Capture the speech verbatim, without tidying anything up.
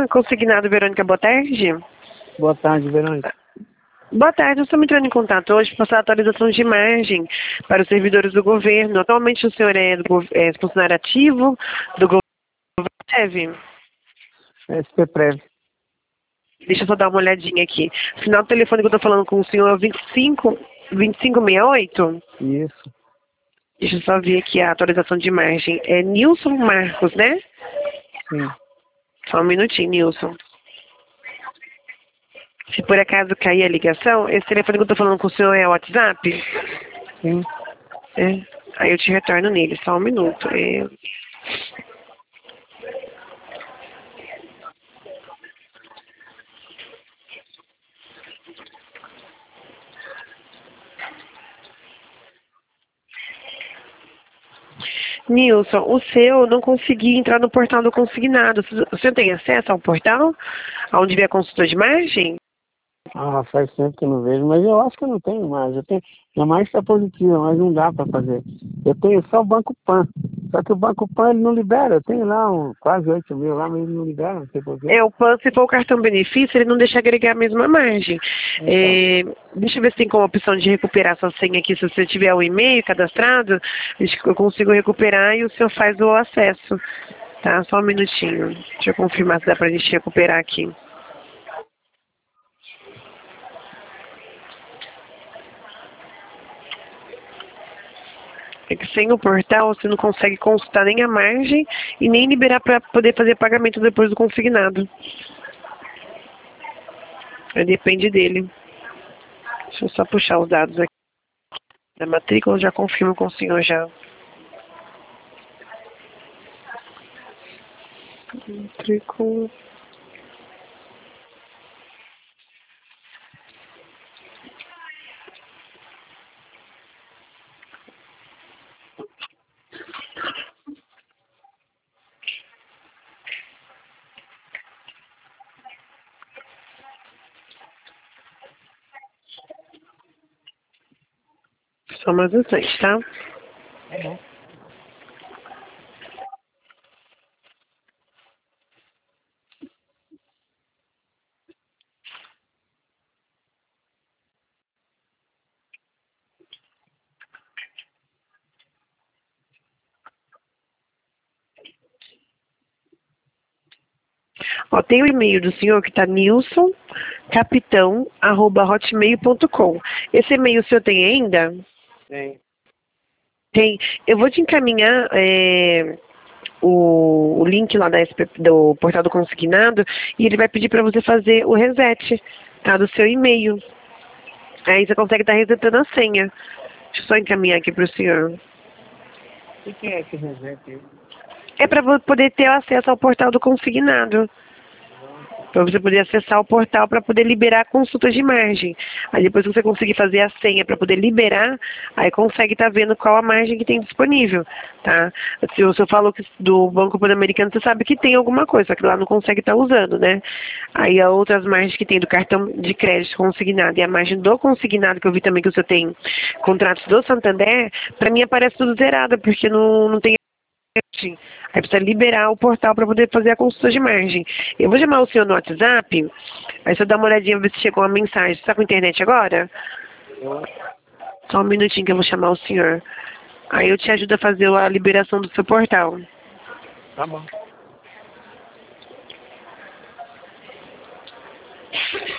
Consignado, Verônica, boa tarde. Boa tarde, Verônica. Boa tarde, eu estou entrando em contato hoje para passar a atualização de imagem para os servidores do governo. Atualmente o senhor é, do, é funcionário ativo do governo? S P Prev. Deixa eu só dar uma olhadinha aqui. Final do telefone que eu estou falando com o senhor é vinte e cinco, vinte e cinco sessenta e oito? Isso. Deixa eu só ver aqui a atualização de imagem. É Nilson Marcos, né? Sim. Só um minutinho, Nilson. Se por acaso cair a ligação, esse telefone que eu estou falando com o senhor é o WhatsApp? Sim. É. Aí eu te retorno nele, só um minuto. É... Nilson, o seu não consegui entrar no portal do consignado. O senhor tem acesso ao portal? Onde vê a consulta de margem? Ah, faz tempo que eu não vejo, mas eu acho que eu não tenho mais. Eu tenho, minha margem está positiva, mas não dá para fazer. Eu tenho só o Banco Pan. Só que o Banco Pan ele não libera. Eu tenho lá um, quase oito mil lá, mas ele não libera, não sei porquê. É, o Pan, se for o cartão benefício, ele não deixa agregar a mesma margem. Então. É, deixa eu ver se tem como opção de recuperar sua senha aqui. Se você tiver o e-mail cadastrado, eu consigo recuperar e o senhor faz o acesso. Tá, só um minutinho. Deixa eu confirmar se dá pra gente recuperar aqui. É que sem o portal você não consegue consultar nem a margem e nem liberar para poder fazer pagamento depois do consignado. Aí depende dele. Deixa eu só puxar os dados aqui da matrícula, eu já confirmo com o senhor já. Matrícula. Só mais um instante, tá? Tá bom. Ó, tem o e-mail do senhor que tá nilson capitão arroba hotmail ponto com. Esse e-mail o senhor tem ainda? Tem. Tem. Eu vou te encaminhar é, o, o link lá da S P, do portal do consignado e ele vai pedir para você fazer o reset, tá, do seu e-mail. Aí você consegue estar resetando a senha. Deixa eu só encaminhar aqui para o senhor. O que é esse reset aí? É para poder ter acesso ao portal do consignado. Para você poder acessar o portal para poder liberar consultas de margem. Aí depois que você conseguir fazer a senha para poder liberar, aí consegue estar vendo qual a margem que tem disponível, tá? Se o senhor falou que do Banco Pan-Americano, você sabe que tem alguma coisa, só que lá não consegue estar usando, né? Aí as outras margens que tem do cartão de crédito consignado e a margem do consignado, que eu vi também que o senhor tem contratos do Santander, para mim aparece tudo zerada, porque não, não tem. Aí precisa liberar o portal para poder fazer a consulta de margem. Eu vou chamar o senhor no WhatsApp, aí você dá uma olhadinha, ver se chegou uma mensagem. Você está com a internet agora? Eu... Só um minutinho que eu vou chamar o senhor. Aí eu te ajudo a fazer a liberação do seu portal. Tá bom.